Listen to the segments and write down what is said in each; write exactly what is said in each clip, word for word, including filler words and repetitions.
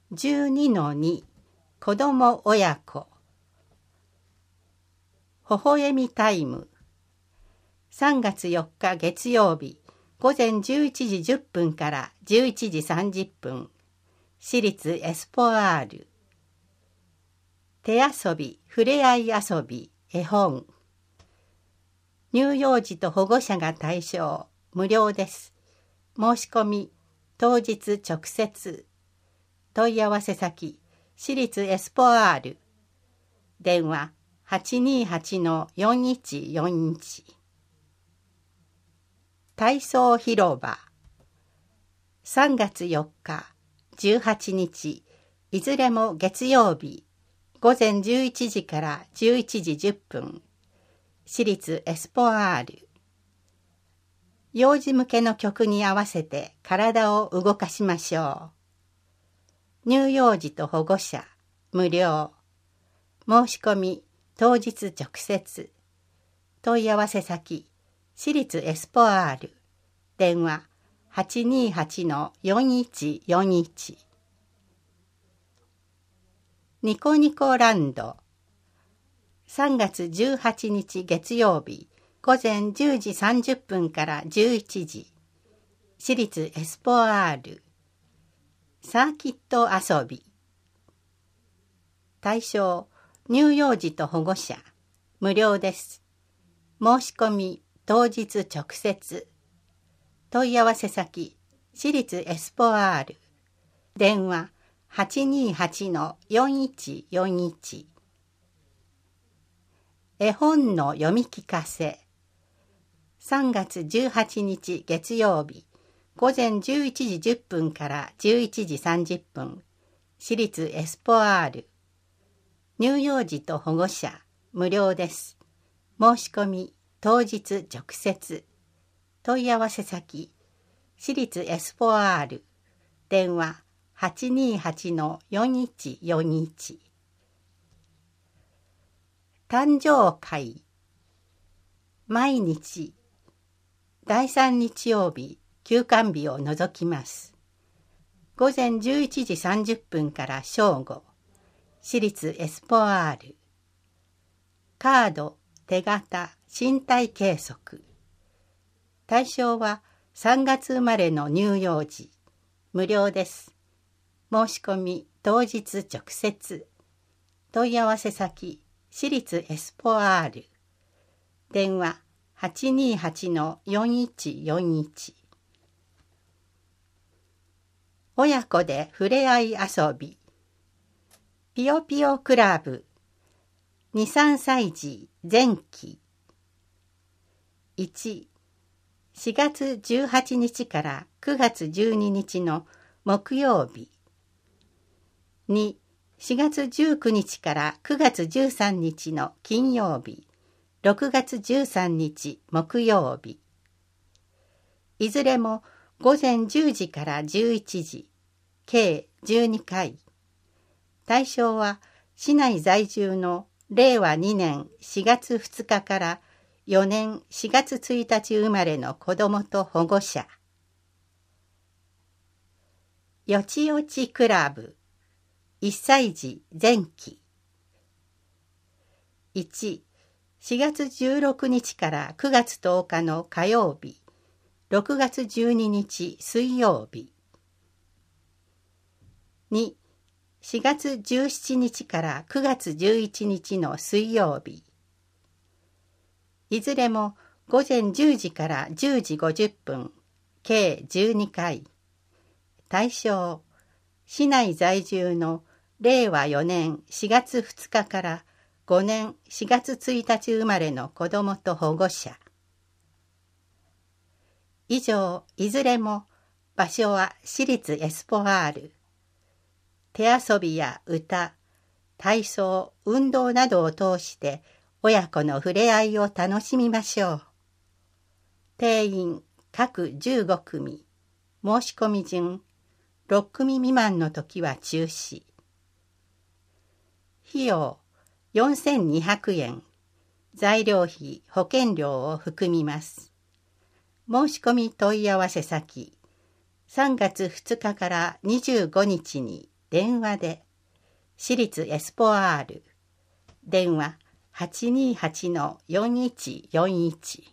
じゅうにのに 子ども親子微笑みタイムさんがつよっか月曜日午前じゅういちじじゅっぷんからじゅういちじさんじゅっぷん私立エスポアール手遊び、ふれあい遊び、絵本乳幼児と保護者が対象無料です申し込み当日直接問い合わせ先私立エスポアール電話 はちにーはちのよんいちよんいち 体操広場さんがつよっかじゅうはちにちいずれも月曜日午前じゅういちじからじゅういちじじゅっぷん私立エスポアール幼児向けの曲に合わせて体を動かしましょう乳幼児と保護者無料申し込み当日直接問い合わせ先私立エスポアール電話 はちにーはちのよんいちよんいち ニコニコランドさんがつじゅうはちにち月曜日午前じゅうじさんじゅっぷんからじゅういちじ私立エスポアールサーキット遊び対象乳幼児と保護者無料です申し込み当日直接問い合わせ先私立エスポアール電話 はちにーはちのよんいちよんいち 絵本の読み聞かせさんがつじゅうはちにち月曜日午前じゅういちじじゅっぷんからじゅういちじさんじゅっぷん私立エスポアール乳幼児と保護者無料です申し込み当日直接問い合わせ先私立エスポアール電話 はちにーはちのよんいちよんいち 誕生会毎日だいさん日曜日休館日を除きます午前じゅういちじさんじゅっぷんから正午私立エスポアールカード、手形、身体計測対象はさんがつ生まれの乳幼児無料です申し込み当日直接問い合わせ先私立エスポアール電話 はちにーはちのよんいちよんいち 親子でふれあい遊びピヨピヨクラブにさんさい児前期いち、しがつじゅうはちにちからくがつじゅうににちの木曜日に、しがつじゅうくにちからくがつじゅうさんにちの金曜日ろくがつじゅうさんにち木曜日いずれも午前じゅうじからじゅういちじ計じゅうにかい対象は市内在住のれいわにねんしがつふつかからよねんしがつついたち生まれの子どもと保護者よちよちクラブいっさい児前期いち、しがつじゅうろくにちからくがつとおかの火曜日ろくがつじゅうににち水曜日に、しがつじゅうしちにちからくがつじゅういちにちの水曜日いずれも午前じゅうじからじゅうじごじゅっぷん計じゅうにかい対象市内在住のれいわよねんしがつふつかからごねんしがつついたち生まれの子どもと保護者以上いずれも場所は私立エスポアール手遊びや歌、体操、運動などを通して親子のふれあいを楽しみましょう。定員各じゅうごくみ、申し込み順ろっくみ未満の時は中止。費用よんせんにひゃくえん、材料費、保険料を含みます。申し込み問い合わせ先さんがつふつかからにじゅうごにちに電話で。私立エスポワール。電話 はちにーはちのよんいちよんいち。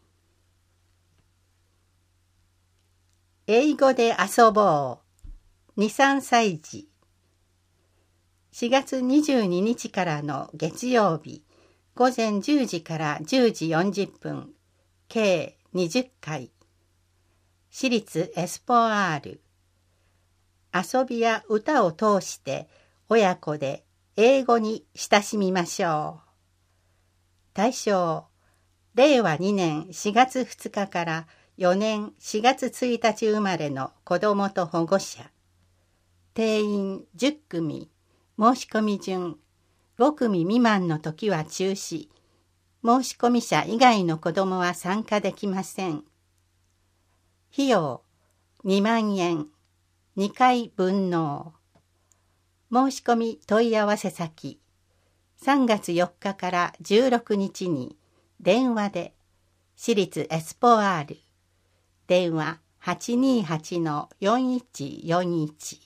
英語で遊ぼう。に、さんさい児。しがつにじゅうににちからの月曜日、ごぜんじゅうじからじゅうじよんじゅっぷん、計にじゅっかい。私立エスポワール。遊びや歌を通して親子で英語に親しみましょう。対象、れいわにねんしがつふつかからよねんしがつついたち生まれの子どもと保護者。定員じゅっくみ、申し込み順、ごくみ未満の時は中止。申し込み者以外の子どもは参加できません。費用にまんえん、にかい分納。申し込み問い合わせ先、さんがつよっかからじゅうろくにちに電話で、私立エスポワール。電話 はちにーはちのよんいちよんいち。